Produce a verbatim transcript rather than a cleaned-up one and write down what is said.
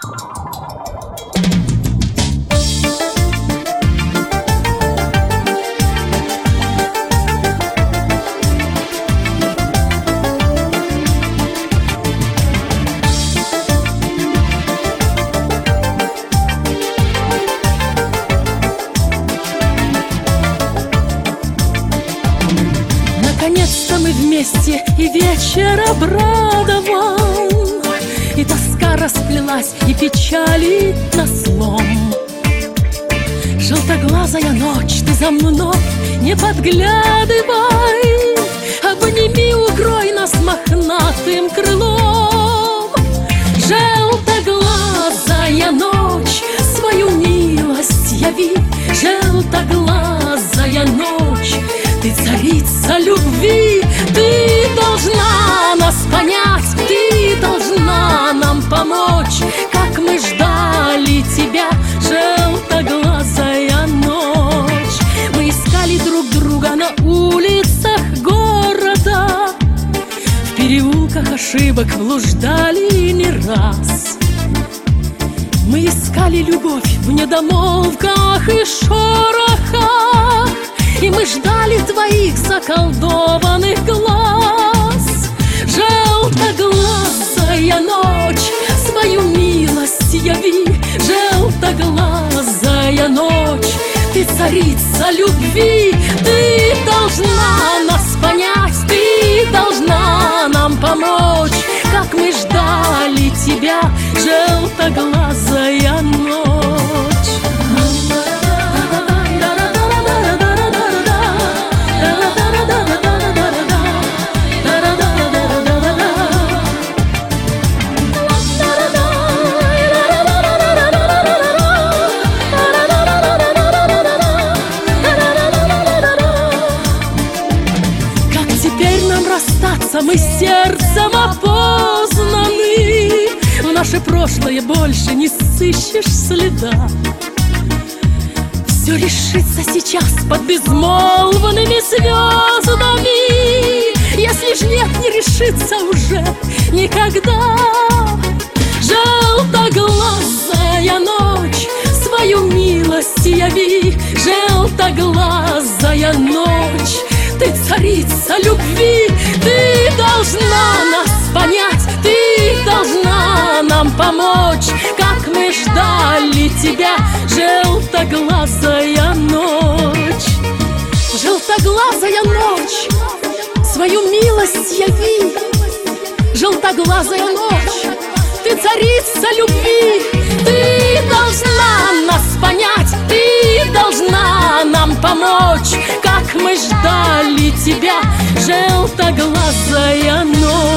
Наконец-то мы вместе, и вечер обрадовал, и тоска расплелась, и печали на слом. Желтоглазая ночь, ты за мной не подглядывай, обними, укрой нас мохнатым крылом. Желтоглазая ночь, свою милость яви, желтоглазая ночь, ты царица любви, ты должна нас понять, ты должна нам помочь, как мы ждали тебя, желтоглазая ночь. Мы искали друг друга на улицах города, в переулках ошибок блуждали не раз. Мы искали любовь в недомолвках и шорохах, и мы ждали твоих заколдованных глаз. Желтоглазая ночь, свою милость яви, желтоглазая ночь, ты царица любви, ты должна нас понять, ты должна нам помочь, как мы ждали тебя, желтоглазая ночь. Мы сердцем опознаны, в наше прошлое больше не сыщешь следа. Все решится сейчас под безмолвными звездами, если ж нет, не решится уже никогда. Желтоглазая ночь, свою милость яви, желтоглазая ночь, ты царица любви, ты должна нас понять, ты должна нам помочь, как мы ждали тебя, желтоглазая ночь. Желтоглазая ночь, свою милость яви, желтоглазая ночь, ты царица любви, ты должна нас понять, ты должна нам помочь, как мы ждали тебя, желтоглазая ночь.